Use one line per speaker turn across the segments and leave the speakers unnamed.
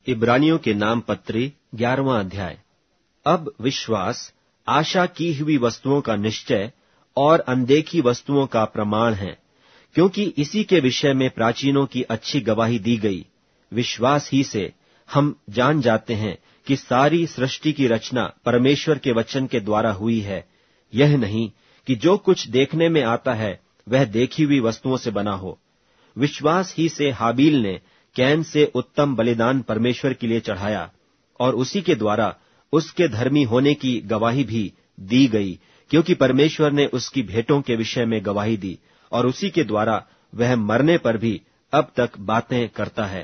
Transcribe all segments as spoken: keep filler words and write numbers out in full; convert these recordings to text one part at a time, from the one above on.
इब्रानियों के नाम पत्री ग्यारहवां अध्याय। अब विश्वास आशा की हुई वस्तुओं का निश्चय और अनदेखी वस्तुओं का प्रमाण है, क्योंकि इसी के विषय में प्राचीनों की अच्छी गवाही दी गई। विश्वास ही से हम जान जाते हैं कि सारी सृष्टि की रचना परमेश्वर के वचन के द्वारा हुई है। यह नहीं कि जो कुछ देखने में आता है वह देखी हुई वस्तुओं से बना हो। विश्वास ही से हाबील ने कैन से उत्तम बलिदान परमेश्वर के लिए चढ़ाया, और उसी के द्वारा उसके धर्मी होने की गवाही भी दी गई, क्योंकि परमेश्वर ने उसकी भेंटों के विषय में गवाही दी, और उसी के द्वारा वह मरने पर भी अब तक बातें करता है।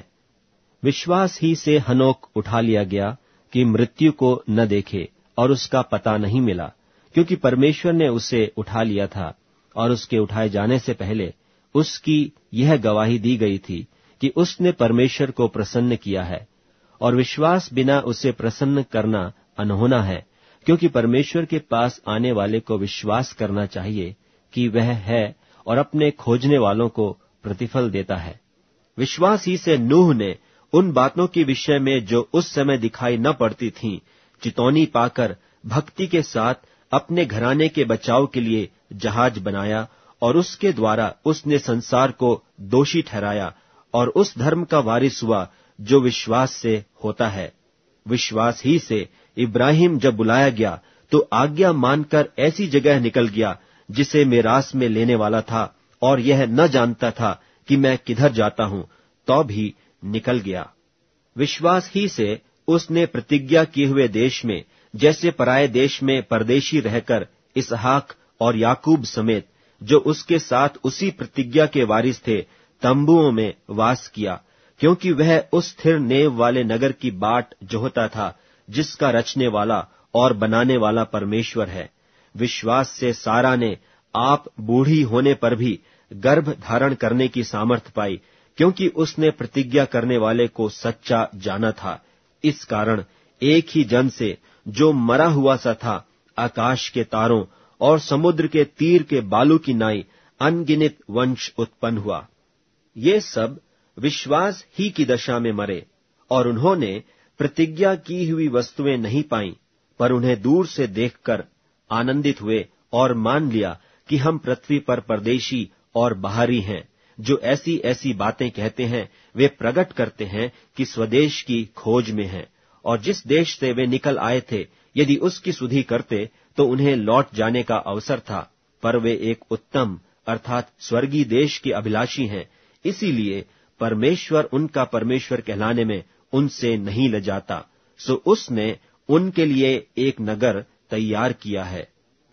विश्वास ही से हनोक उठा लिया गया कि मृत्यु को न देखे, और उसका पता नहीं मिला, क्योंकि परमेश्वर ने उसे उठा लिया था, और उसके उठाए जाने से पहले उसकी यह गवाही दी गई थी कि उसने परमेश्वर को प्रसन्न किया है। और विश्वास बिना उसे प्रसन्न करना अनहोना है, क्योंकि परमेश्वर के पास आने वाले को विश्वास करना चाहिए कि वह है, और अपने खोजने वालों को प्रतिफल देता है। विश्वास ही से नूह ने उन बातों के विषय में जो उस समय दिखाई न पड़ती थीं, चितौनी पाकर भक्ति के साथ अपने घराने के बचाव के लिए जहाज बनाया, और उसके द्वारा उसने संसार को दोषी ठहराया, और उस धर्म का वारिस हुआ जो विश्वास से होता है। विश्वास ही से इब्राहिम जब बुलाया गया तो आज्ञा मानकर ऐसी जगह निकल गया जिसे मेरास में लेने वाला था, और यह न जानता था कि मैं किधर जाता हूं, तो भी निकल गया। विश्वास ही से उसने प्रतिज्ञा किए हुए देश में, जैसे पराये देश में परदेशी रहकर इसहाक और याकूब समेत जो उसके साथ उसी प्रतिज्ञा के वारिस थे, तंबुओं में वास किया, क्योंकि वह उस स्थिर नेव वाले नगर की बाट जोहता था, जिसका रचने वाला और बनाने वाला परमेश्वर है। विश्वास से सारा ने आप बूढ़ी होने पर भी गर्भ धारण करने की सामर्थ पाई, क्योंकि उसने प्रतिज्ञा करने वाले को सच्चा जाना था। इस कारण एक ही जन से, जो मरा हुआ सा था, आकाश के तारों और समुद्र के तीर के बालू की नाई अनगिनत वंश उत्पन्न हुआ। ये सब विश्वास ही की दशा में मरे, और उन्होंने प्रतिज्ञा की हुई वस्तुएं नहीं पाईं, पर उन्हें दूर से देखकर आनंदित हुए और मान लिया कि हम पृथ्वी पर परदेशी और बाहरी हैं। जो ऐसी ऐसी बातें कहते हैं वे प्रकट करते हैं कि स्वदेश की खोज में हैं, और जिस देश से वे निकल आए थे यदि उसकी सुधि करते तो उन्हें लौट जाने का अवसर था, पर वे एक उत्तम अर्थात स्वर्गीय देश के अभिलाषी हैं। इसीलिए परमेश्वर उनका परमेश्वर कहलाने में उनसे नहीं लजाता, सो उसने उनके लिए एक नगर तैयार किया है।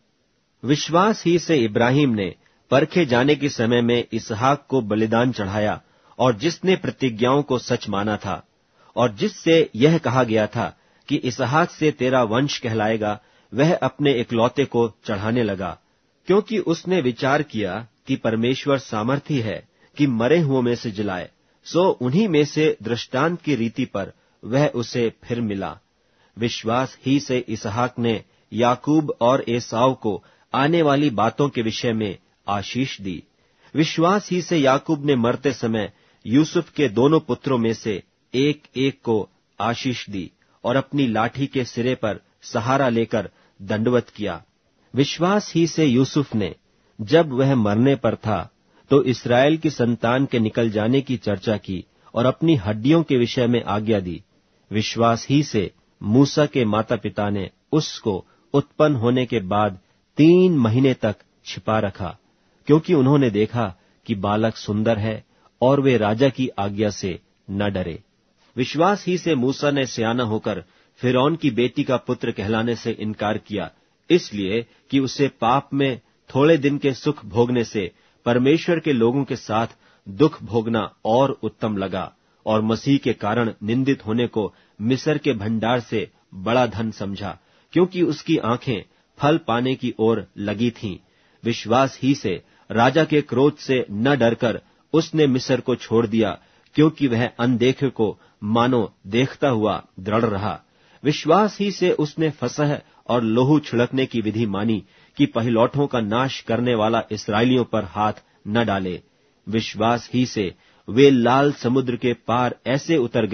विश्वास ही से इब्राहिम ने परखे जाने के समय में इसहाक को बलिदान चढ़ाया, और जिसने प्रतिज्ञाओं को सच माना था, और जिससे यह कहा गया था कि इसहाक से तेरा वंश कहलाएगा, वह अपने इकलौते को चढ़ाने लगा, क्योंकि उसने विचार किया कि परमेश्वर सामर्थी है कि मरे हुओं में से जिलाए। सो उन्हीं में से दृष्टांत की रीति पर वह उसे फिर मिला। विश्वास ही से इसहाक ने याकूब और एसाव को आने वाली बातों के विषय में आशीष दी। विश्वास ही से याकूब ने मरते समय यूसुफ के दोनों पुत्रों में से एक एक को आशीष दी, और अपनी लाठी के सिरे पर सहारा लेकर दंडवत किया। विश्वास ही से यूसुफ ने, जब वह मरने पर था, तो इस्राएल की संतान के निकल जाने की चर्चा की, और अपनी हड्डियों के विषय में आज्ञा दी। विश्वास ही से मूसा के माता पिता ने उसको उत्पन्न होने के बाद तीन महीने तक छिपा रखा, क्योंकि उन्होंने देखा कि बालक सुंदर है, और वे राजा की आज्ञा से न डरे। विश्वास ही से मूसा ने सियाना होकर फिरौन की बेटी का पुत्र कहलाने से इनकार किया, इसलिए कि उसे पाप में थोड़े दिन के सुख भोगने से परमेश्वर के लोगों के साथ दुख भोगना और उत्तम लगा, और मसीह के कारण निंदित होने को मिस्र के भंडार से बड़ा धन समझा, क्योंकि उसकी आंखें फल पाने की ओर लगी थीं। विश्वास ही से राजा के क्रोध से न डरकर उसने मिस्र को छोड़ दिया, क्योंकि वह अनदेखे को मानो देखता हुआ दृढ़ रहा। विश्वास ही से उसने फसह और लोहू छिड़कने की विधि मानी कि पहिलौठों का नाश करने वाला इस्राएलियों पर हाथ न डाले। विश्वास ही से वे लाल समुद्र के पार ऐसे उतर गए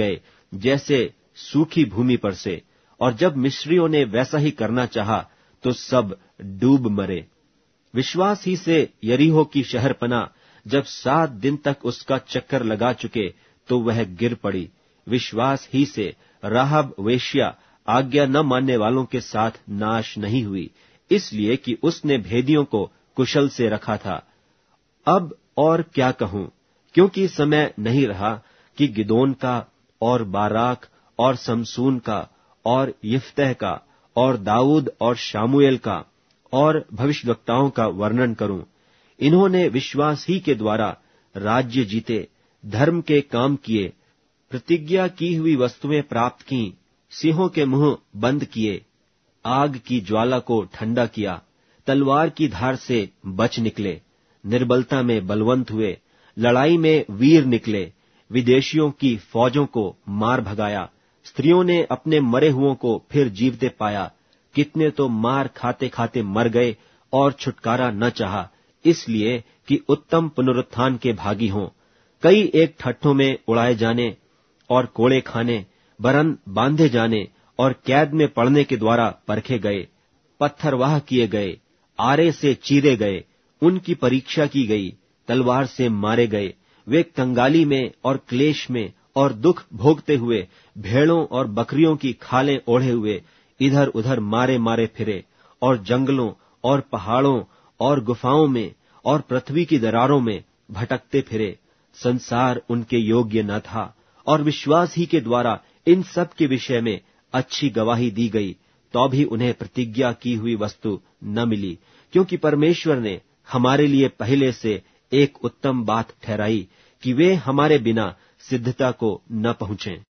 जैसे सूखी भूमि पर से, और जब मिस्रियों ने वैसा ही करना चाहा तो सब डूब मरे। विश्वास ही से यरीहो की शहरपनाह जब सात दिन तक उसका चक्कर लगा चुके तो वह गिर पड़ी। विश्वास ही से राहब वेश्या आज्ञा न मानने वालों के साथ नाश नहीं हुई, इसलिए कि उसने भेदियों को कुशल से रखा था। अब और क्या कहूं, क्योंकि समय नहीं रहा कि गिदोन का और बाराक और समसून का और यिफ्तह का और दाऊद और शामुएल का और भविष्यद्वक्ताओं का वर्णन करूं। इन्होंने विश्वास ही के द्वारा राज्य जीते, धर्म के काम किए, प्रतिज्ञा की हुई वस्तुएं प्राप्त की, सिंहों के मुंह बंद किए, आग की ज्वाला को ठंडा किया, तलवार की धार से बच निकले, निर्बलता में बलवंत हुए, लड़ाई में वीर निकले, विदेशियों की फौजों को मार भगाया, स्त्रियों ने अपने मरे हुओं को फिर जीवते पाया, कितने तो मार खाते खाते मर गए और छुटकारा न चाहा, इसलिए कि उत्तम पुनरुत्थान के भागी हों। कई एक ठट्ठों में उड़ाए जाने और कोड़े खाने, बरन बांधे जाने और कैद में पड़ने के द्वारा परखे गए, पत्थरवाह किए गए, आरे से चीरे गए, उनकी परीक्षा की गई, तलवार से मारे गए। वे कंगाली में और क्लेश में और दुख भोगते हुए, भेड़ों और बकरियों की खालें ओढ़े हुए इधर उधर मारे मारे फिरे, और जंगलों और पहाड़ों और गुफाओं में और पृथ्वी की दरारों में भटकते फिरे। संसार उनके योग्य न था, और विश्वास ही के द्वारा इन सब के विषय में अच्छी गवाही दी गई, तो भी उन्हें प्रतिज्ञा की हुई वस्तु न मिली, क्योंकि परमेश्वर ने हमारे लिए पहले से एक उत्तम बात ठहराई कि वे हमारे बिना सिद्धता को न पहुंचें।